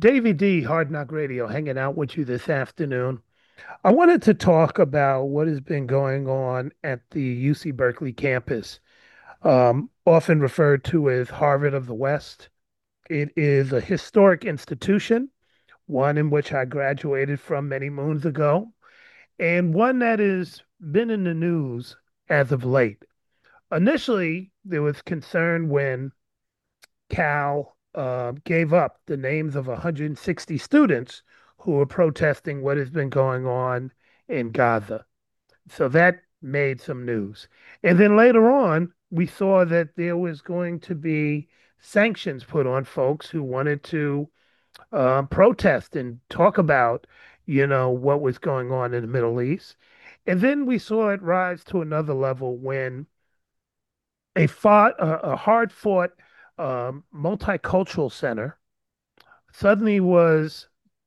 Davey D, Hard Knock Radio, hanging out with you this afternoon. I wanted to talk about what has been going on at the UC Berkeley campus, often referred to as Harvard of the West. It is a historic institution, one in which I graduated from many moons ago, and one that has been in the news as of late. Initially, there was concern when Cal gave up the names of 160 students who were protesting what has been going on in Gaza. So that made some news. And then later on, we saw that there was going to be sanctions put on folks who wanted to protest and talk about, what was going on in the Middle East. And then we saw it rise to another level when a hard fought multicultural center suddenly was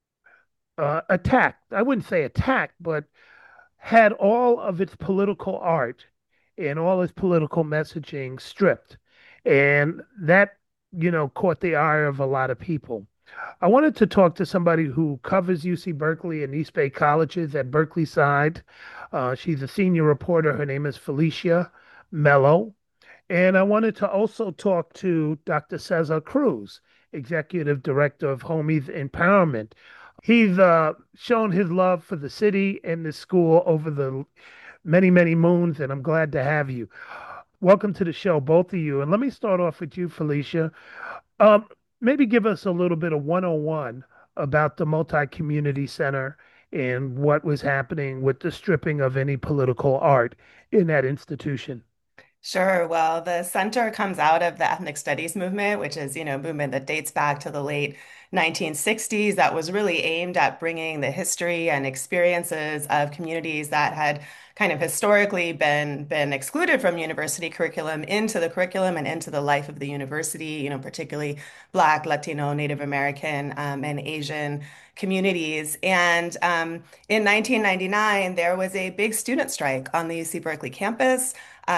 attacked. I wouldn't say attacked, but had all of its political art and all its political messaging stripped. And that, caught the ire of a lot of people. I wanted to talk to somebody who covers UC Berkeley and East Bay colleges at Berkeley side. She's a senior reporter. Her name is Felicia Mello. And I wanted to also talk to Dr. Cesar Cruz, Executive Director of Homies Empowerment. He's shown his love for the city and the school over the many, many moons, and I'm glad to have you. Welcome to the show, both of you. And let me start off with you, Felicia. Um, Maybe give us a little bit of 101 about the Multi-Community Center and what was happening with the stripping of any political art in that institution. Sure. Well, the center comes out of the ethnic studies movement, which is, a movement that dates back to the late 1960s that was really aimed at bringing the history and experiences of communities that had kind of historically been excluded from university curriculum into the curriculum and into the life of the university, particularly Black, Latino, Native American, and Asian communities. And in 1999, there was a big student strike on the UC Berkeley campus.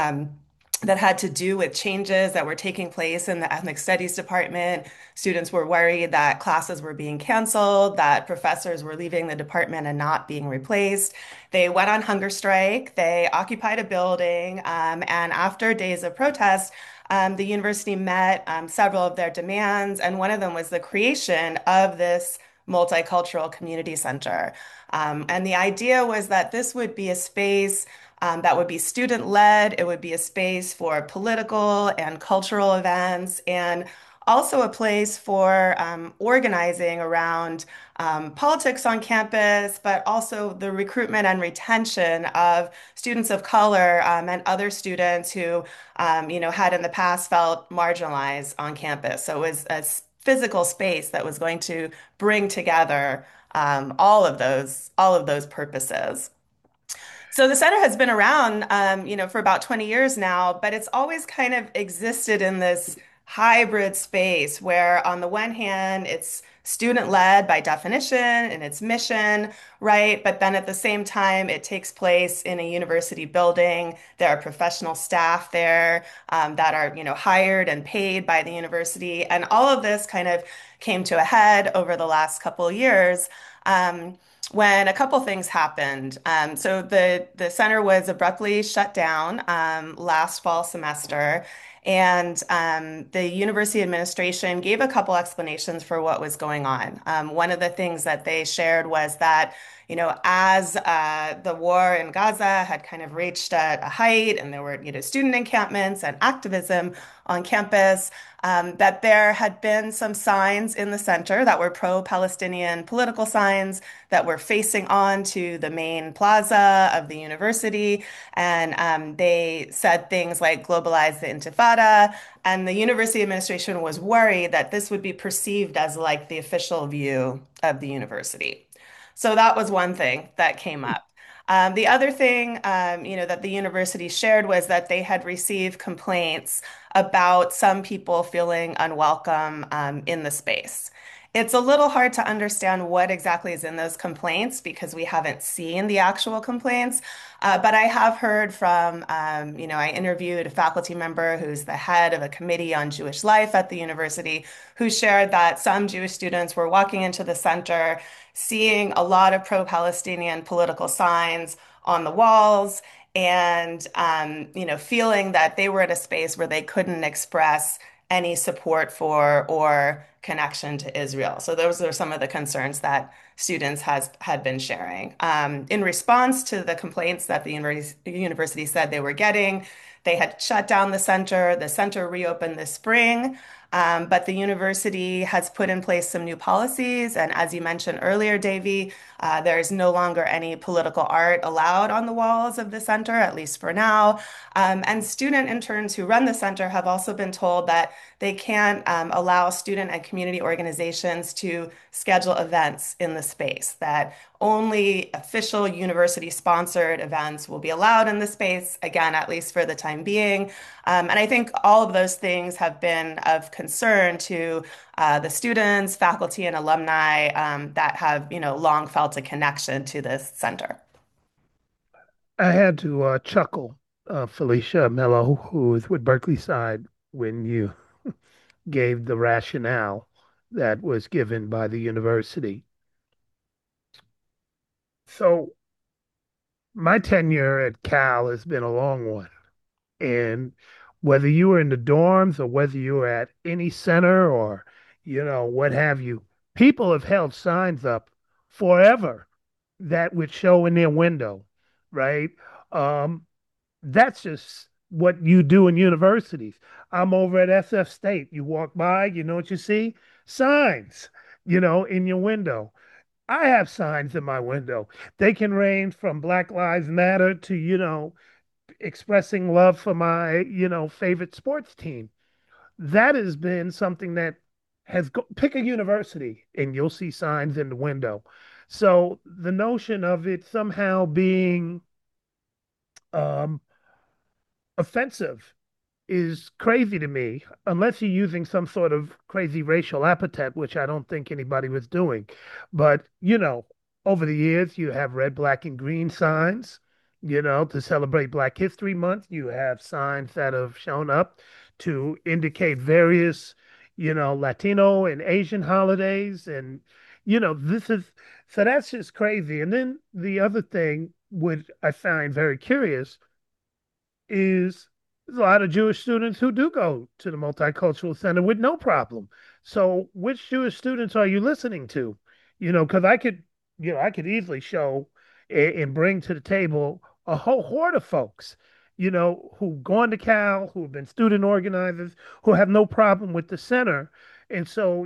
That had to do with changes that were taking place in the ethnic studies department. Students were worried that classes were being canceled, that professors were leaving the department and not being replaced. They went on hunger strike. They occupied a building. And after days of protest, the university met several of their demands. And one of them was the creation of this multicultural community center. And the idea was that this would be a space that would be student led. It would be a space for political and cultural events, and also a place for organizing around politics on campus, but also the recruitment and retention of students of color and other students who, had in the past felt marginalized on campus. So it was a physical space that was going to bring together all of those purposes. So the center has been around, for about 20 years now, but it's always kind of existed in this hybrid space where, on the one hand, it's student led by definition and its mission, right? But then at the same time, it takes place in a university building. There are professional staff there that are, hired and paid by the university. And all of this kind of came to a head over the last couple of years. When a couple things happened. So the center was abruptly shut down last fall semester, and the university administration gave a couple explanations for what was going on. One of the things that they shared was that, as the war in Gaza had kind of reached a height, and there were, student encampments and activism on campus, that there had been some signs in the center that were pro-Palestinian political signs that were facing on to the main plaza of the university. And they said things like globalize the Intifada. And the university administration was worried that this would be perceived as like the official view of the university. So that was one thing that came up. The other thing, that the university shared was that they had received complaints about some people feeling unwelcome in the space. It's a little hard to understand what exactly is in those complaints because we haven't seen the actual complaints. But I have heard from, I interviewed a faculty member who's the head of a committee on Jewish life at the university who shared that some Jewish students were walking into the center, seeing a lot of pro-Palestinian political signs on the walls and, feeling that they were at a space where they couldn't express any support for or connection to Israel. So those are some of the concerns that students had been sharing. In response to the complaints that the university said they were getting, they had shut down the center. The center reopened this spring. But the university has put in place some new policies. And as you mentioned earlier, Davy, there is no longer any political art allowed on the walls of the center, at least for now. And student interns who run the center have also been told that they can't allow student and community organizations to schedule events in the space, that only official university sponsored events will be allowed in the space, again, at least for the time being. And I think all of those things have been of concern to the students, faculty, and alumni that have, long felt a connection to this center. I had to chuckle, Felicia Mello, who is with Berkeley Side, when you gave the rationale that was given by the university. So, my tenure at Cal has been a long one. And whether you were in the dorms or whether you were at any center or, what have you, people have held signs up forever that would show in their window, right? Um, that's just what you do in universities. I'm over at SF State. You walk by, you know what you see? Signs, in your window. I have signs in my window. They can range from Black Lives Matter to, expressing love for my, favorite sports team. That has been something that pick a university and you'll see signs in the window. So the notion of it somehow being um, offensive is crazy to me, unless you're using some sort of crazy racial epithet, which I don't think anybody was doing. But, over the years, you have red, black, and green signs, to celebrate Black History Month. You have signs that have shown up to indicate various, Latino and Asian holidays. And, this is, so that's just crazy. And then the other thing, which I find very curious, is there's a lot of Jewish students who do go to the Multicultural Center with no problem. So which Jewish students are you listening to? Because I could easily show and bring to the table a whole horde of folks, who've gone to Cal, who've been student organizers, who have no problem with the center. And so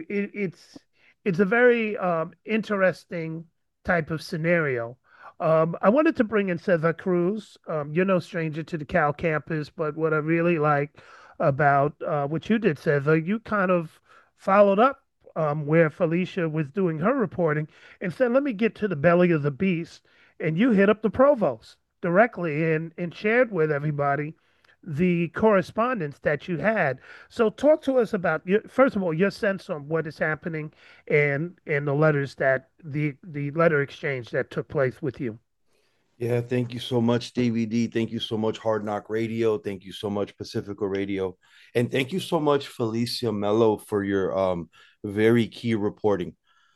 it's a very interesting type of scenario. I wanted to bring in Cesar Cruz. You're no stranger to the Cal campus, but what I really like about what you did, Cesar, you kind of followed up where Felicia was doing her reporting and said, let me get to the belly of the beast. And you hit up the provost directly and shared with everybody the correspondence that you had. So talk to us about first of all, your sense on what is happening and the letters that the letter exchange that took place with you. Yeah, thank you so much, DVD. Thank you so much, Hard Knock Radio. Thank you so much, Pacifica Radio. And thank you so much, Felicia Mello, for your very key reporting.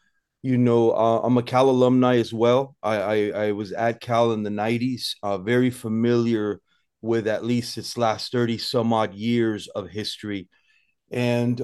I'm a Cal alumni as well. I was at Cal in the 90s, very familiar with at least its last 30 some odd years of history. And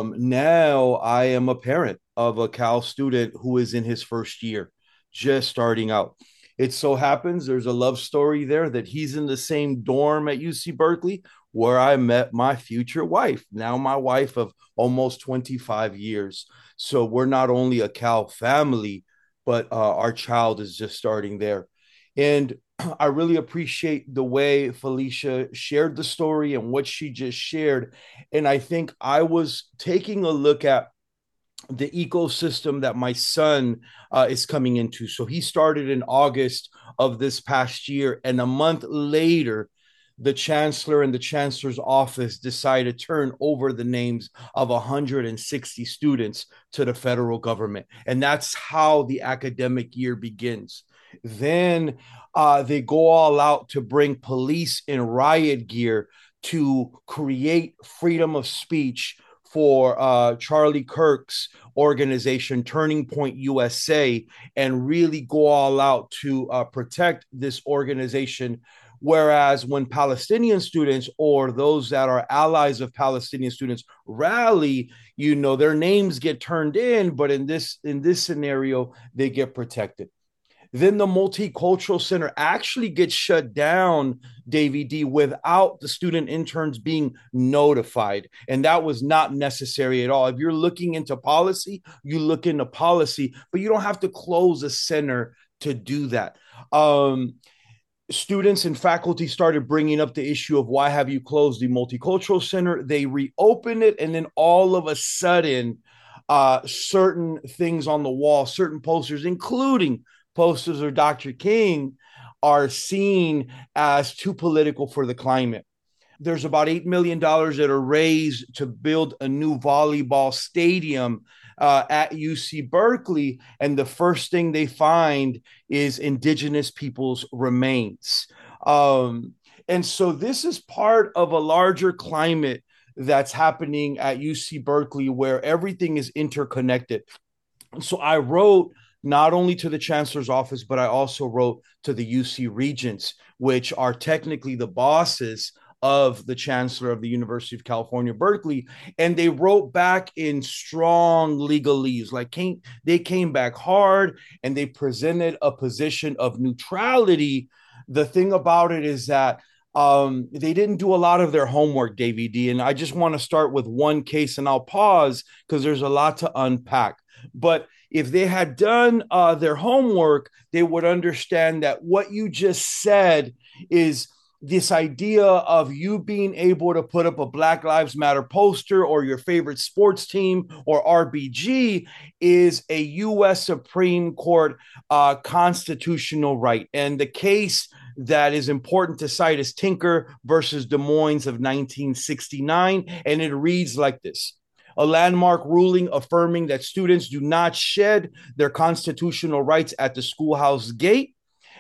now I am a parent of a Cal student who is in his first year, just starting out. It so happens there's a love story there that he's in the same dorm at UC Berkeley where I met my future wife, now my wife of almost 25 years. So we're not only a Cal family, but our child is just starting there. And I really appreciate the way Felicia shared the story and what she just shared. And I think I was taking a look at the ecosystem that my son is coming into. So he started in August of this past year, and a month later, the chancellor and the chancellor's office decide to turn over the names of 160 students to the federal government. And that's how the academic year begins. Then they go all out to bring police in riot gear to create freedom of speech for Charlie Kirk's organization, Turning Point USA, and really go all out to protect this organization. Whereas when Palestinian students or those that are allies of Palestinian students rally, their names get turned in, but in this scenario, they get protected. Then the multicultural center actually gets shut down, Davey D, without the student interns being notified. And that was not necessary at all. If you're looking into policy, you look into policy, but you don't have to close a center to do that. Students and faculty started bringing up the issue of why have you closed the multicultural center. They reopened it, and then all of a sudden, certain things on the wall, certain posters, including posters of Dr. King, are seen as too political for the climate. There's about $8 million that are raised to build a new volleyball stadium at UC Berkeley. And the first thing they find is indigenous people's remains. And so this is part of a larger climate that's happening at UC Berkeley where everything is interconnected. So I wrote not only to the chancellor's office, but I also wrote to the UC regents, which are technically the bosses of the chancellor of the University of California, Berkeley. And they wrote back in strong legalese, they came back hard and they presented a position of neutrality. The thing about it is that they didn't do a lot of their homework, Davey D. And I just want to start with one case and I'll pause because there's a lot to unpack. But if they had done their homework, they would understand that what you just said is this idea of you being able to put up a Black Lives Matter poster or your favorite sports team or RBG is a U.S. Supreme Court constitutional right. And the case that is important to cite is Tinker versus Des Moines of 1969. And it reads like this: a landmark ruling affirming that students do not shed their constitutional rights at the schoolhouse gate.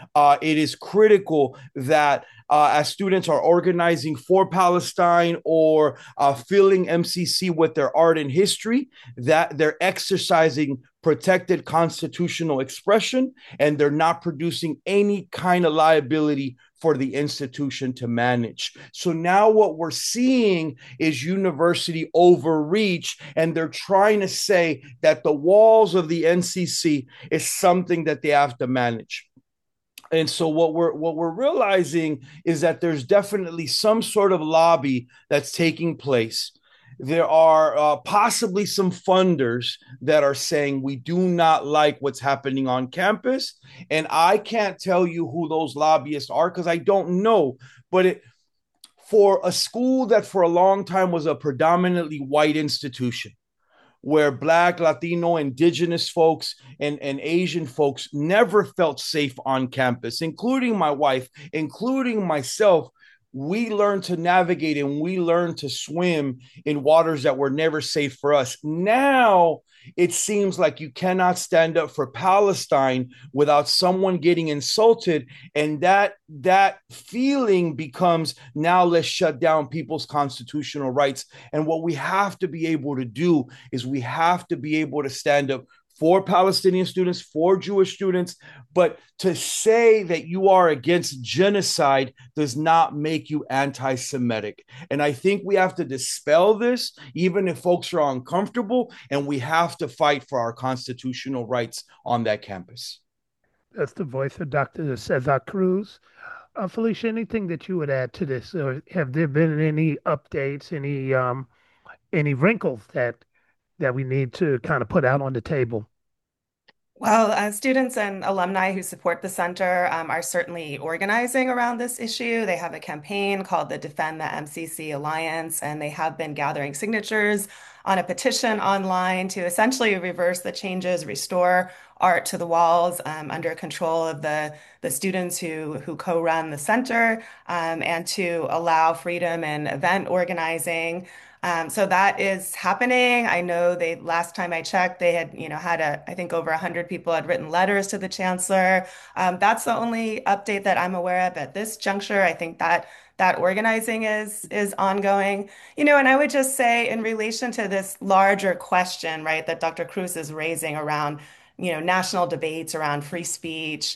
It is critical that as students are organizing for Palestine or filling MCC with their art and history, that they're exercising protected constitutional expression and they're not producing any kind of liability for the institution to manage. So now what we're seeing is university overreach, and they're trying to say that the walls of the NCC is something that they have to manage. And so what we're realizing is that there's definitely some sort of lobby that's taking place. There are possibly some funders that are saying we do not like what's happening on campus, and I can't tell you who those lobbyists are because I don't know. But for a school that for a long time was a predominantly white institution, where Black, Latino, Indigenous folks and Asian folks never felt safe on campus, including my wife, including myself. We learned to navigate and we learned to swim in waters that were never safe for us. Now it seems like you cannot stand up for Palestine without someone getting insulted, and that feeling becomes, now let's shut down people's constitutional rights. And what we have to be able to do is we have to be able to stand up for Palestinian students, for Jewish students. But to say that you are against genocide does not make you anti Semitic. And I think we have to dispel this, even if folks are uncomfortable, and we have to fight for our constitutional rights on that campus. That's the voice of Dr. Cesar Cruz. Felicia, anything that you would add to this, or have there been any updates, any wrinkles that we need to kind of put out on the table? Well, students and alumni who support the center are certainly organizing around this issue. They have a campaign called the Defend the MCC Alliance, and they have been gathering signatures on a petition online to essentially reverse the changes, restore art to the walls under control of the students who co-run the center, and to allow freedom in event organizing. So that is happening. I know they last time I checked, they had, had I think over 100 people had written letters to the chancellor. That's the only update that I'm aware of at this juncture. I think that organizing is ongoing. And I would just say in relation to this larger question, right, that Dr. Cruz is raising around, national debates around free speech.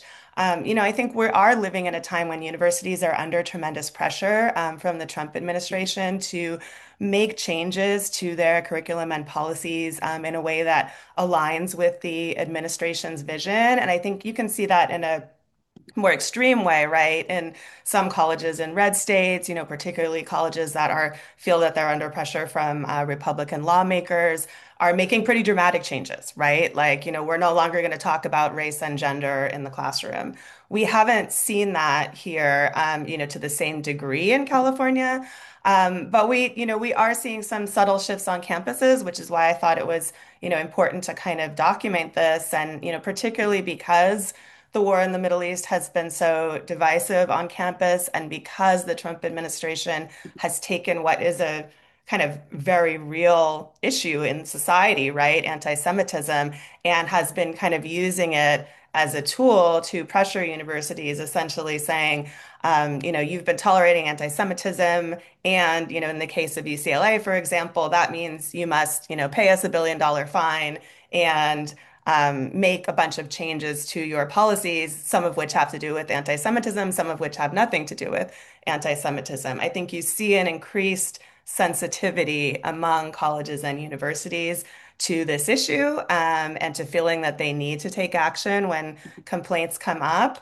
I think we are living in a time when universities are under tremendous pressure from the Trump administration to make changes to their curriculum and policies in a way that aligns with the administration's vision. And I think you can see that in a more extreme way, right? In some colleges in red states, particularly colleges that feel that they're under pressure from Republican lawmakers, are making pretty dramatic changes, right? Like, we're no longer going to talk about race and gender in the classroom. We haven't seen that here, to the same degree in California. But we are seeing some subtle shifts on campuses, which is why I thought it was, important to kind of document this, and, particularly because the war in the Middle East has been so divisive on campus, and because the Trump administration has taken what is a kind of very real issue in society, right? Anti-Semitism, and has been kind of using it as a tool to pressure universities, essentially saying, you've been tolerating anti-Semitism, and, in the case of UCLA, for example, that means you must, pay us $1 billion fine and make a bunch of changes to your policies, some of which have to do with anti-Semitism, some of which have nothing to do with anti-Semitism. I think you see an increased sensitivity among colleges and universities to this issue, and to feeling that they need to take action when complaints come up.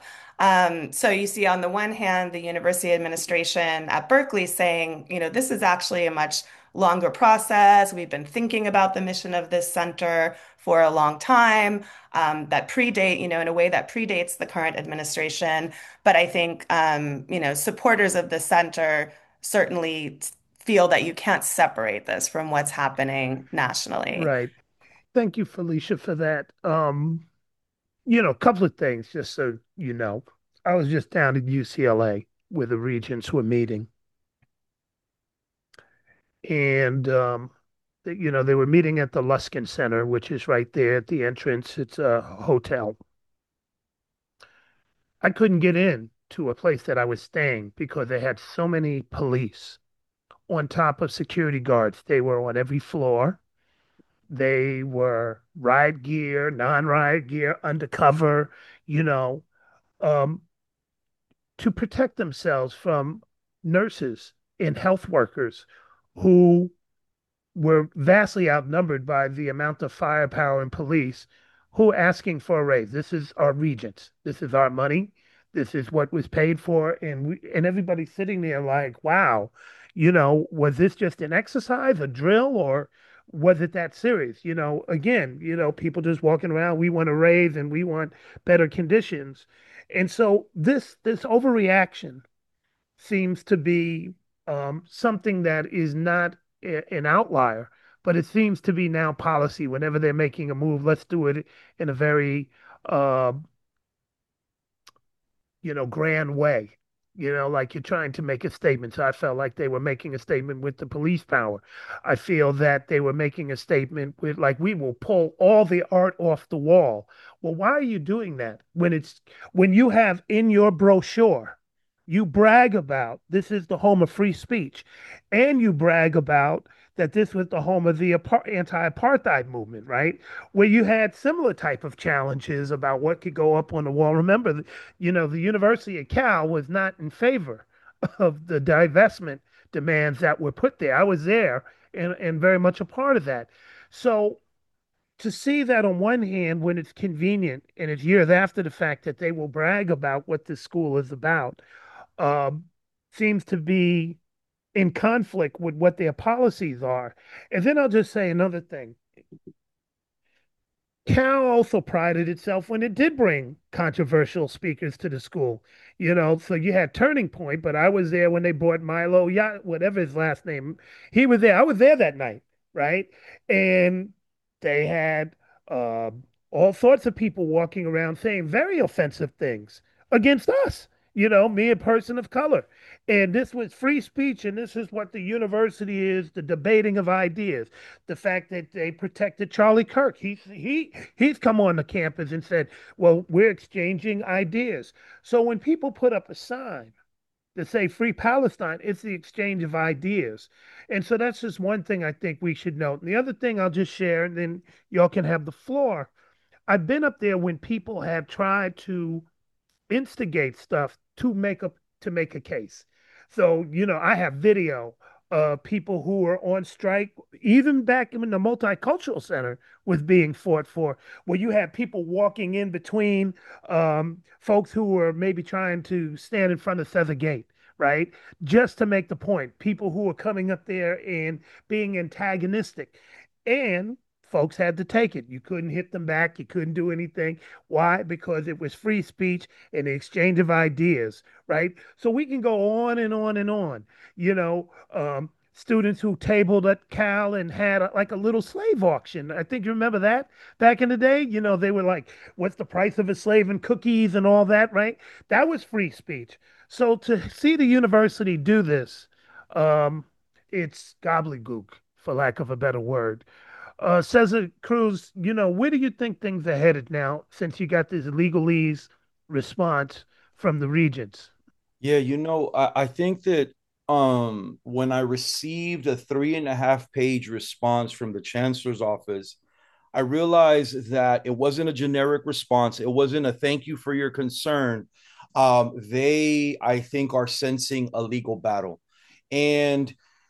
So you see, on the one hand, the university administration at Berkeley saying, this is actually a much longer process. We've been thinking about the mission of this center for a long time, that predate, in a way that predates the current administration. But I think, supporters of the center certainly feel that you can't separate this from what's happening nationally. Right. Thank you, Felicia, for that. A couple of things, just so you know. I was just down at UCLA where the regents were meeting, and they were meeting at the Luskin Center, which is right there at the entrance. It's a hotel. I couldn't get in to a place that I was staying because they had so many police on top of security guards. They were on every floor. They were riot gear, non-riot gear, undercover, you know, um, to protect themselves from nurses and health workers who were vastly outnumbered by the amount of firepower and police who are asking for a raise. This is our regents. This is our money. This is what was paid for. And everybody's sitting there like, wow, was this just an exercise, a drill, or was it that serious? Again, people just walking around, we want a raise and we want better conditions. And so this overreaction seems to be something that is not an outlier, but it seems to be now policy. Whenever they're making a move, let's do it in a very, uh, grand way. Like you're trying to make a statement. So I felt like they were making a statement with the police power. I feel that they were making a statement with, like, we will pull all the art off the wall. Well, why are you doing that when you have in your brochure, you brag about this is the home of free speech, and you brag about that this was the home of the anti-apartheid movement, right? Where you had similar type of challenges about what could go up on the wall. Remember, the University of Cal was not in favor of the divestment demands that were put there. I was there and very much a part of that. So to see that on one hand, when it's convenient and it's years after the fact that they will brag about what this school is about, um, seems to be in conflict with what their policies are. And then I'll just say another thing. Cal also prided itself when it did bring controversial speakers to the school. So you had Turning Point, but I was there when they brought Milo, yeah, whatever his last name. He was there. I was there that night, right? And they had uh, all sorts of people walking around saying very offensive things against us, me, a person of color. And this was free speech, and this is what the university is, the debating of ideas. The fact that they protected Charlie Kirk. He's come on the campus and said, "Well, we're exchanging ideas." So when people put up a sign that say "Free Palestine," it's the exchange of ideas. And so that's just one thing I think we should note. And the other thing I'll just share, and then y'all can have the floor. I've been up there when people have tried to instigate stuff to make a case. So, I have video of people who were on strike, even back when the multicultural center was being fought for, where you had people walking in between folks who were maybe trying to stand in front of Cesar Gate, right? Just to make the point. People who were coming up there and being antagonistic. And folks had to take it. You couldn't hit them back. You couldn't do anything. Why? Because it was free speech and the exchange of ideas, right? So we can go on and on and on. Students who tabled at Cal and had like a little slave auction. I think you remember that back in the day. They were like, "What's the price of a slave and cookies and all that?" Right? That was free speech. So to see the university do this, um, it's gobbledygook, for lack of a better word. Cesar Cruz, where do you think things are headed now since you got this legalese response from the regents? Yeah, I think that when I received a 3.5 page response from the chancellor's office, I realized that it wasn't a generic response. It wasn't a thank you for your concern. They, I think, are sensing a legal battle. And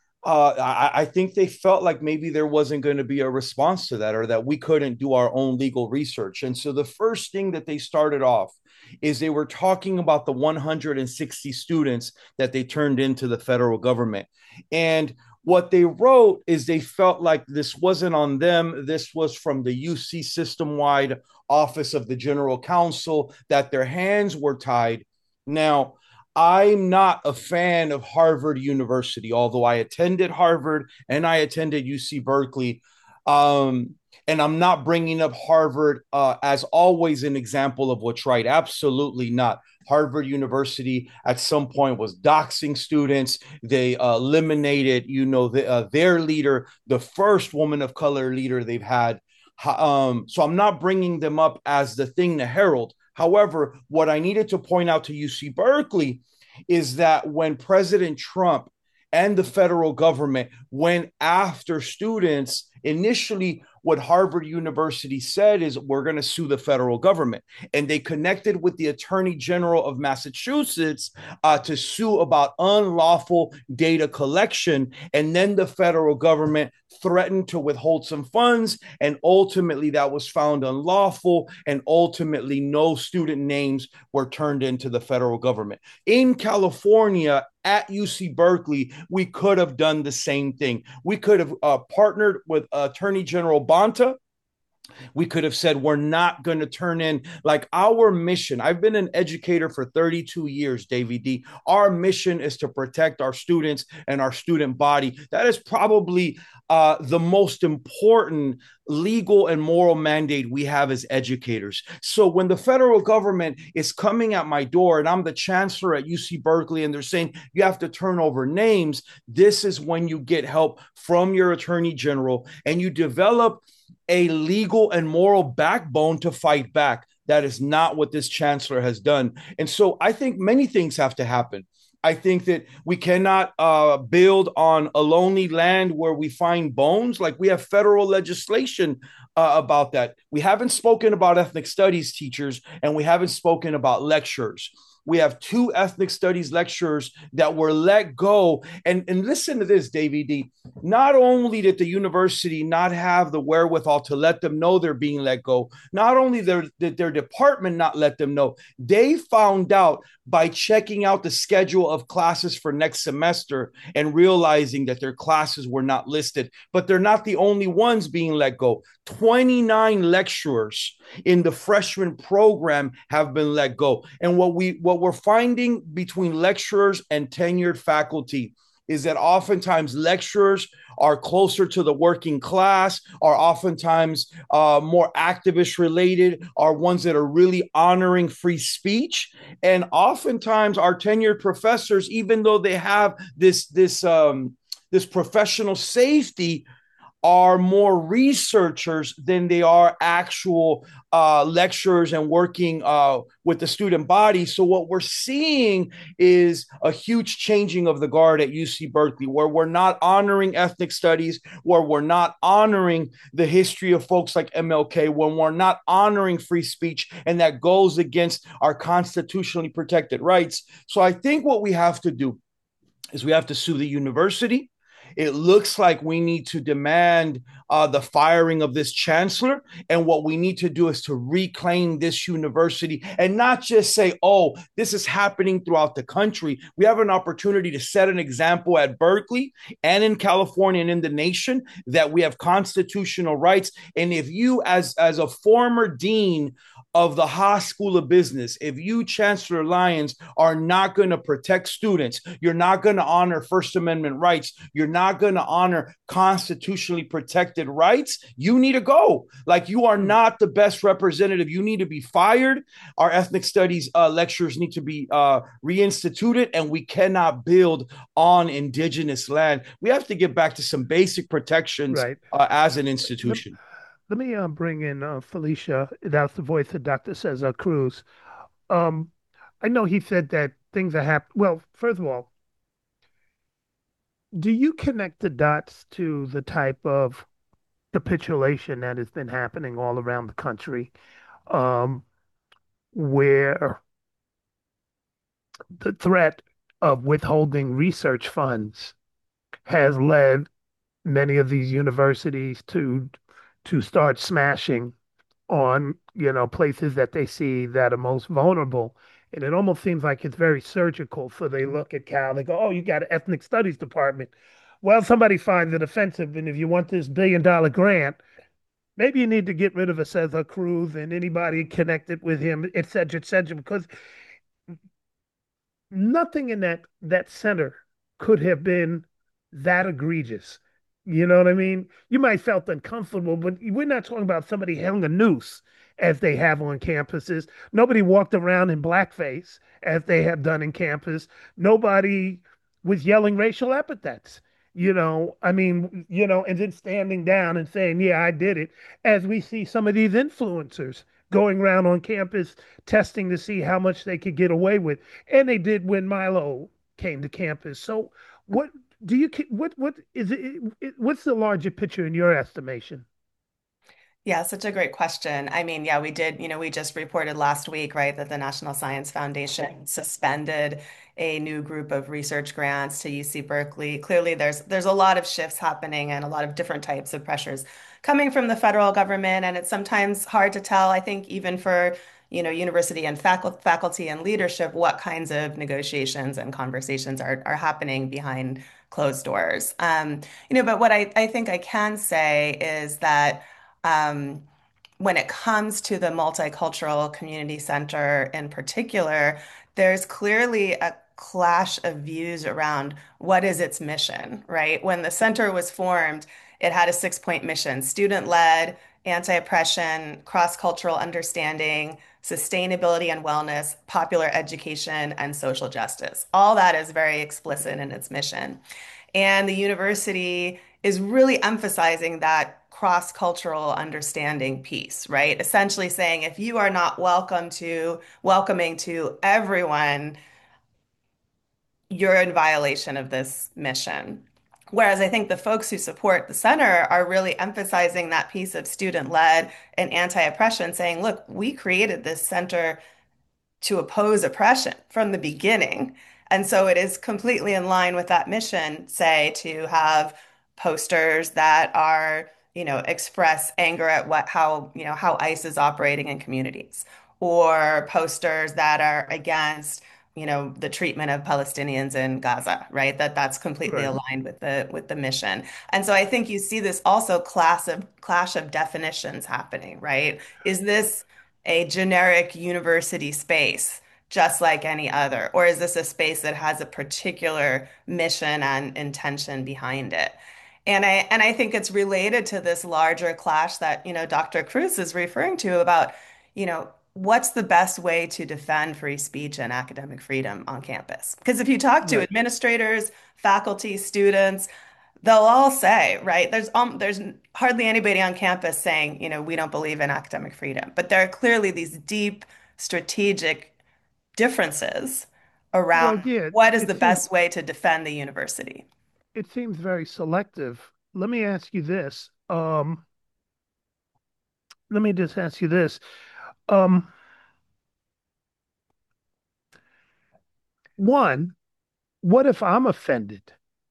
I think they felt like maybe there wasn't going to be a response to that, or that we couldn't do our own legal research. And so the first thing that they started off is they were talking about the 160 students that they turned into the federal government. And what they wrote is they felt like this wasn't on them. This was from the UC system wide office of the general counsel, that their hands were tied. Now, I'm not a fan of Harvard University, although I attended Harvard and I attended UC Berkeley. And I'm not bringing up Harvard as always an example of what's right. Absolutely not. Harvard University at some point was doxing students. They eliminated, their leader, the first woman of color leader they've had. So I'm not bringing them up as the thing to herald. However, what I needed to point out to UC Berkeley is that when President Trump and the federal government went after students, initially what Harvard University said is, we're going to sue the federal government. And they connected with the Attorney General of Massachusetts to sue about unlawful data collection. And then the federal government threatened to withhold some funds. And ultimately, that was found unlawful. And ultimately, no student names were turned into the federal government. In California, at UC Berkeley, we could have done the same thing. We could have partnered with Attorney General Bonta. We could have said, we're not going to turn in, like, our mission. I've been an educator for 32 years, Davey D. Our mission is to protect our students and our student body. That is probably the most important legal and moral mandate we have as educators. So when the federal government is coming at my door and I'm the chancellor at UC Berkeley and they're saying you have to turn over names, this is when you get help from your attorney general and you develop a legal and moral backbone to fight back. That is not what this chancellor has done. And so I think many things have to happen. I think that we cannot build on a lonely land where we find bones. Like, we have federal legislation about that. We haven't spoken about ethnic studies teachers, and we haven't spoken about lecturers. we have two ethnic studies lecturers that were let go. And listen to this, David D. Not only did the university not have the wherewithal to let them know they're being let go, not only did their department not let them know, they found out by checking out the schedule of classes for next semester and realizing that their classes were not listed. But they're not the only ones being let go. 29 lecturers in the freshman program have been let go. And what we're finding between lecturers and tenured faculty is that oftentimes lecturers are closer to the working class, are oftentimes more activist related, are ones that are really honoring free speech. And oftentimes our tenured professors, even though they have this professional safety, are more researchers than they are actual lecturers and working with the student body. So what we're seeing is a huge changing of the guard at UC Berkeley, where we're not honoring ethnic studies, where we're not honoring the history of folks like MLK, when we're not honoring free speech, and that goes against our constitutionally protected rights. So I think what we have to do is we have to sue the university. It looks like we need to demand the firing of this chancellor. And what we need to do is to reclaim this university and not just say, oh, this is happening throughout the country. We have an opportunity to set an example at Berkeley and in California and in the nation that we have constitutional rights. And if you, as a former dean of the Haas School of Business, if you, Chancellor Lyons, are not going to protect students, you're not going to honor First Amendment rights, you're not going to honor constitutionally protected rights, you need to go. Like, you are not the best representative. You need to be fired. Our ethnic studies lectures need to be reinstituted, and we cannot build on indigenous land. We have to get back to some basic protections Right. as an Let, institution. let me bring in Felicia. That's the voice of Dr. Cesar Cruz. Um, I know he said that things are happening. Well, first of all, do you connect the dots to the type of capitulation that has been happening all around the country, um, where the threat of withholding research funds has led many of these universities to start smashing on, places that they see that are most vulnerable. And it almost seems like it's very surgical. So they look at Cal, they go, oh, you got an ethnic studies department. Well, somebody finds it offensive. And if you want this $1 billion grant, maybe you need to get rid of a Cesar Cruz and anybody connected with him, et cetera, because nothing in that center could have been that egregious. You know what I mean? You might felt uncomfortable, but we're not talking about somebody hung a noose as they have on campuses. Nobody walked around in blackface as they have done in campus. Nobody was yelling racial epithets. I mean, and then standing down and saying, "Yeah, I did it," as we see some of these influencers going around on campus testing to see how much they could get away with. And they did when Milo came to campus. So what what is what's the larger picture in your estimation? Yeah, such a great question. I mean, yeah, we did, we just reported last week, right, that the National Science Foundation suspended a new group of research grants to UC Berkeley. Clearly, there's a lot of shifts happening and a lot of different types of pressures coming from the federal government, and it's sometimes hard to tell, I think, even for, university and faculty and leadership, what kinds of negotiations and conversations are happening behind closed doors. But what I think I can say is that um, when it comes to the Multicultural Community Center in particular, there's clearly a clash of views around what is its mission, right? When the center was formed, it had a 6 point mission: student-led, anti-oppression, cross-cultural understanding, sustainability and wellness, popular education, and social justice. All that is very explicit in its mission. And the university is really emphasizing that cross-cultural understanding piece, right? Essentially saying if you are not welcoming to everyone, you're in violation of this mission. Whereas I think the folks who support the center are really emphasizing that piece of student-led and anti-oppression, saying, look, we created this center to oppose oppression from the beginning. And so it is completely in line with that mission, say, to have posters that are, express anger at how ICE is operating in communities, or posters that are against, the treatment of Palestinians in Gaza, right? That's completely Right. aligned with the mission. And so I think you see this also clash of definitions happening, right? Is this a generic university space, just like any other? Or is this a space that has a particular mission and intention behind it? And I think it's related to this larger clash that, Dr. Cruz is referring to about, what's the best way to defend free speech and academic freedom on campus? Because if you talk to Right. administrators, faculty, students, they'll all say, right, there's hardly anybody on campus saying, we don't believe in academic freedom. But there are clearly these deep strategic differences Well, around yeah, what is the best way to defend the university. it seems very selective. Let me ask you this. Let me just ask you this. Um, One, what if I'm offended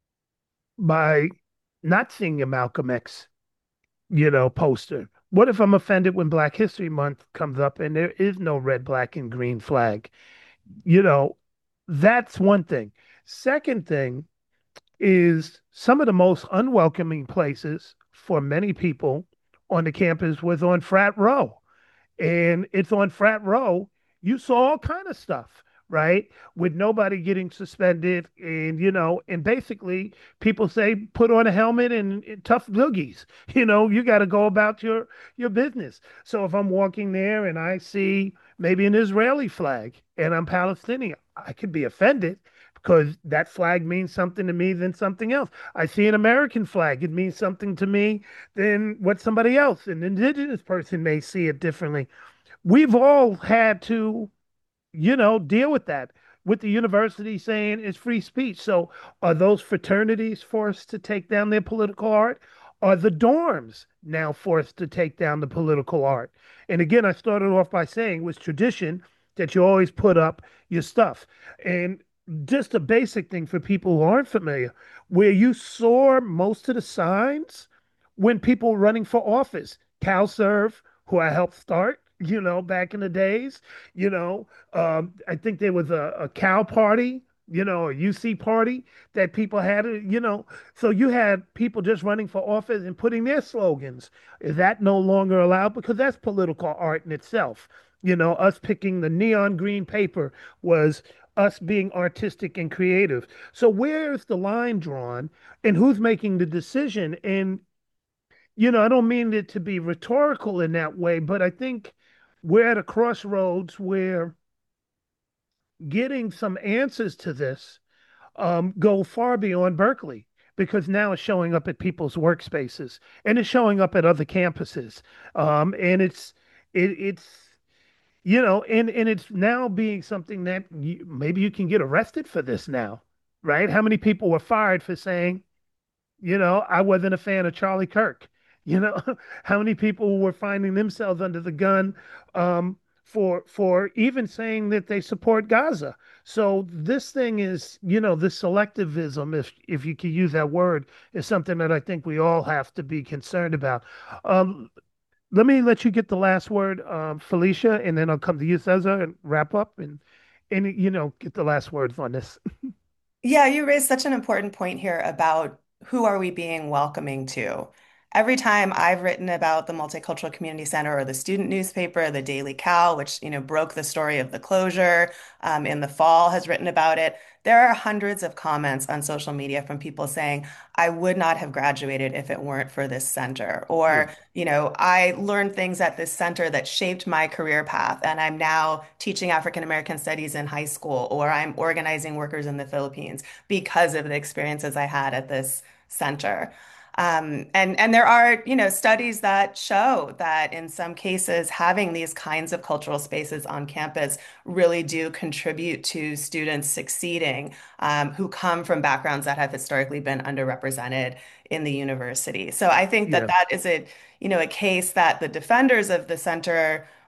by not seeing a Malcolm X, poster? What if I'm offended when Black History Month comes up and there is no red, black, and green flag? You know, that's one thing. Second thing is some of the most unwelcoming places for many people on the campus was on Frat Row. And it's on Frat Row. You saw all kind of stuff, right? With nobody getting suspended, and and basically people say put on a helmet and tough loogies. You got to go about your business. So if I'm walking there and I see maybe an Israeli flag and I'm Palestinian, I could be offended because that flag means something to me than something else. I see an American flag, it means something to me than what somebody else, an indigenous person, may see it differently. We've all had to, deal with that, with the university saying it's free speech. So are those fraternities forced to take down their political art? Are the dorms now forced to take down the political art? And again, I started off by saying it was tradition that you always put up your stuff. And just a basic thing for people who aren't familiar, where you saw most of the signs when people were running for office, CalServe, who I helped start, back in the days, I think there was a Cal party, a UC party that people had, so you had people just running for office and putting their slogans. Is that no longer allowed? Because that's political art in itself. Us picking the neon green paper was us being artistic and creative. So where's the line drawn and who's making the decision? And I don't mean it to be rhetorical in that way, but I think we're at a crossroads where getting some answers to this go far beyond Berkeley, because now it's showing up at people's workspaces and it's showing up at other campuses. And it's and it's now being something that maybe you can get arrested for this now, right? How many people were fired for saying, I wasn't a fan of Charlie Kirk. You know, how many people were finding themselves under the gun for even saying that they support Gaza? So this thing is, this selectivism, if you could use that word, is something that I think we all have to be concerned about. Um, Let me let you get the last word, Felicia, and then I'll come to you, Cesar, and wrap up and get the last words on this. Yeah, you raised such an important point here about who are we being welcoming to. Every time I've written about the Multicultural Community Center or the student newspaper, the Daily Cal, which broke the story of the closure in the fall, has written about it. There are hundreds of comments on social media from people saying, "I would not have graduated if it weren't for this center," Yeah, or "I learned things at this center that shaped my career path, and I'm now teaching African American studies in high school," or "I'm organizing workers in the Philippines because of the experiences I had at this center." And there are, studies that show that in some cases, having these kinds of cultural spaces on campus really do contribute to students succeeding, who come from backgrounds that have historically been underrepresented in the university. So I think that yeah, that is a case that the defenders of the center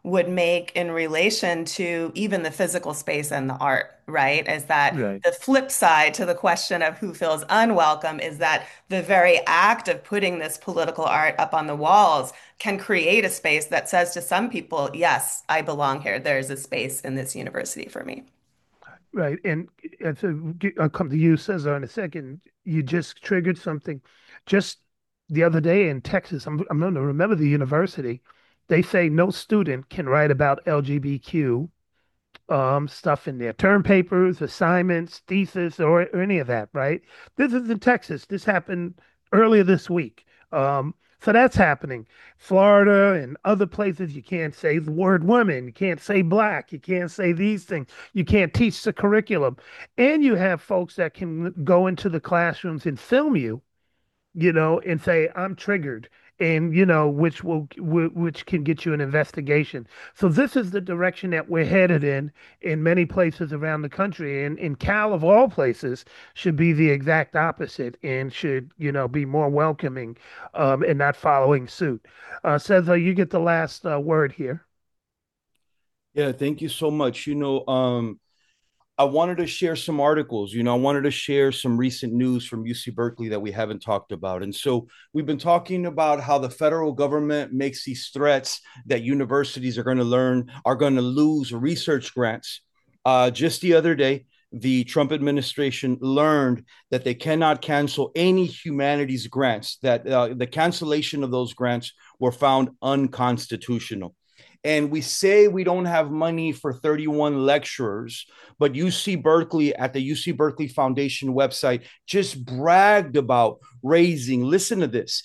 would make in relation to even the physical space and the art, right? Is that Right. the flip side to the question of who feels unwelcome is that the very act of putting this political art up on the walls can create a space that says to some people, yes, I belong here. There's a space in this university for me. Right. And so I'll come to you, Cesar, in a second. You just triggered something. Just the other day in Texas, I'm going to remember the university. They say no student can write about LGBTQ stuff in their term papers, assignments, thesis, or any of that, right? This is in Texas. This happened earlier this week. So that's happening. Florida and other places, you can't say the word woman, you can't say black, you can't say these things, you can't teach the curriculum. And you have folks that can go into the classrooms and film you, and say I'm triggered, and which can get you an investigation. So this is the direction that we're headed in many places around the country, and in Cal of all places should be the exact opposite and should be more welcoming, and not following suit. Cesar, you get the last word here. Yeah, thank you so much. I wanted to share some articles. I wanted to share some recent news from UC Berkeley that we haven't talked about. And so we've been talking about how the federal government makes these threats that universities are going to lose research grants. Just the other day, the Trump administration learned that they cannot cancel any humanities grants, that the cancellation of those grants were found unconstitutional. And we say we don't have money for 31 lecturers, but UC Berkeley, at the UC Berkeley Foundation website, just bragged about raising, listen to this,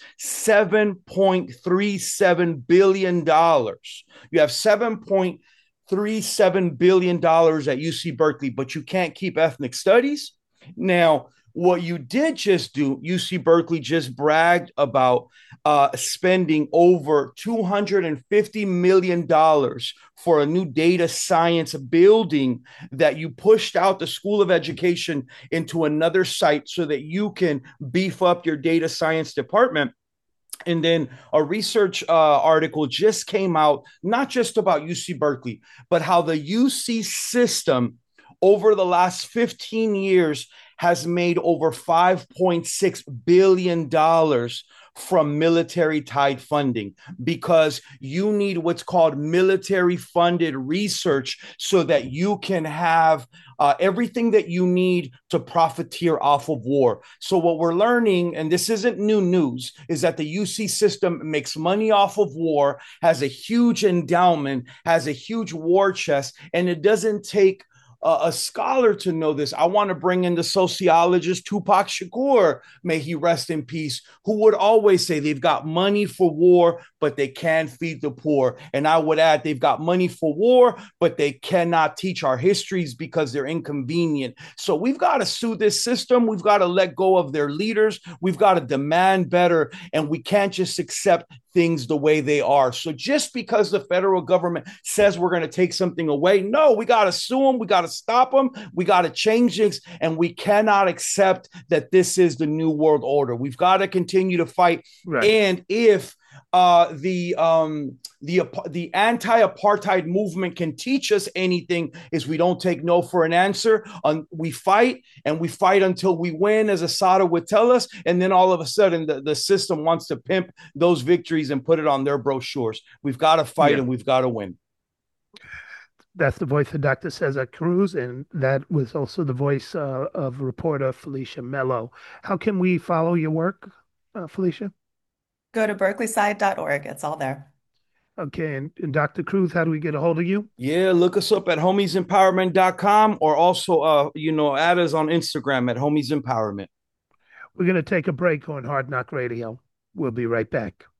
$7.37 billion. You have $7.37 billion at UC Berkeley, but you can't keep ethnic studies. Now, what you did just do, UC Berkeley just bragged about spending over $250 million for a new data science building that you pushed out the School of Education into another site so that you can beef up your data science department. And then a research article just came out, not just about UC Berkeley, but how the UC system over the last 15 years has made over $5.6 billion from military tied funding, because you need what's called military funded research so that you can have everything that you need to profiteer off of war. So, what we're learning, and this isn't new news, is that the UC system makes money off of war, has a huge endowment, has a huge war chest, and it doesn't take a scholar to know this. I want to bring in the sociologist Tupac Shakur, may he rest in peace, who would always say they've got money for war, but they can't feed the poor. And I would add, they've got money for war, but they cannot teach our histories because they're inconvenient. So we've got to sue this system. We've got to let go of their leaders. We've got to demand better. And we can't just accept things the way they are. So just because the federal government says we're going to take something away, no, we got to sue them. We got to stop them. We got to change things. And we cannot accept that this is the new world order. We've got to continue to fight. Right. And if the anti-apartheid movement can teach us anything, is we don't take no for an answer. We fight, and we fight until we win, as Asada would tell us. And then all of a sudden, the system wants to pimp those victories and put it on their brochures. We've got to fight, Yeah. and we've got to win. That's the voice of Dr. Cesar Cruz, and that was also the voice of reporter Felicia Mello. How can we follow your work, Felicia? Go to berkeleyside.org. It's all there. Okay, and Dr. Cruz, how do we get a hold of you? Yeah, look us up at homiesempowerment.com, or also add us on Instagram at homiesempowerment. We're going to take a break on Hard Knock Radio. We'll be right back.